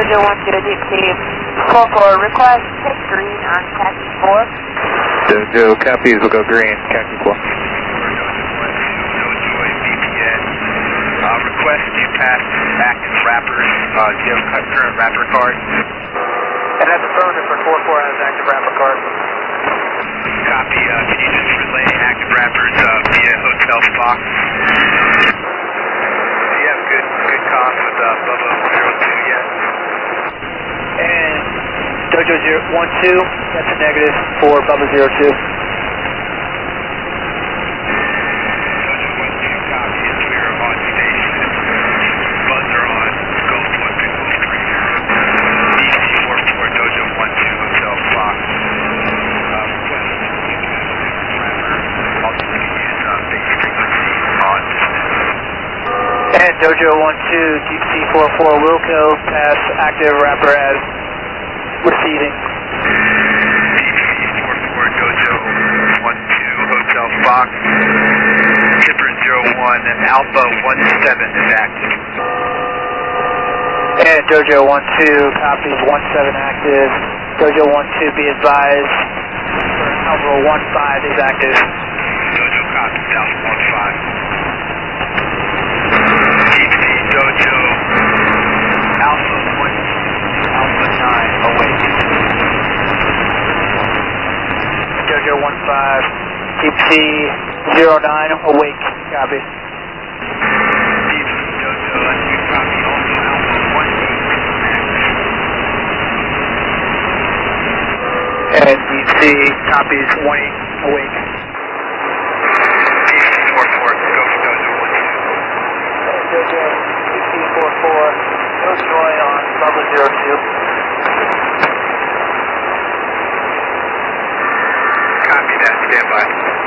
Dojo 1 to Deep Sea 44, request take green on Khaki 4. Dojo copies, will go green, Khaki 4. Request you pass active wrappers. Do you have a current wrapper card? And that's affirmative for 4-4 has active wrapper card. Copy. Can you just relay active wrappers via Hotel Fox? Do you have good comms with Bubba 02 yet? And Dojo 1-2, that's a negative for Bubba 02. And Dojo 1-2, Deep Sea 44, Wilco, pass active wrapper as receiving. Deep Sea 44, Dojo 1-2, Hotel Fox, Zipper 01, Alpha 17 is active. And Dojo 1-2, copies 17 active. Dojo 1-2, be advised, Alpha 15 is active. Dojo copies, Alpha 15. Dojo, Alpha 1, Alpha 9, awake. Dojo 1-5, Deep Sea 09, awake, copy. Deep Sea Dojo, you copy also Alpha 1. And Deep Sea copies 1-8, awake. Deep Sea 44, go for Dojo 1-2. Dojo 44, no joy on Bubba 02. Copy that, stand by.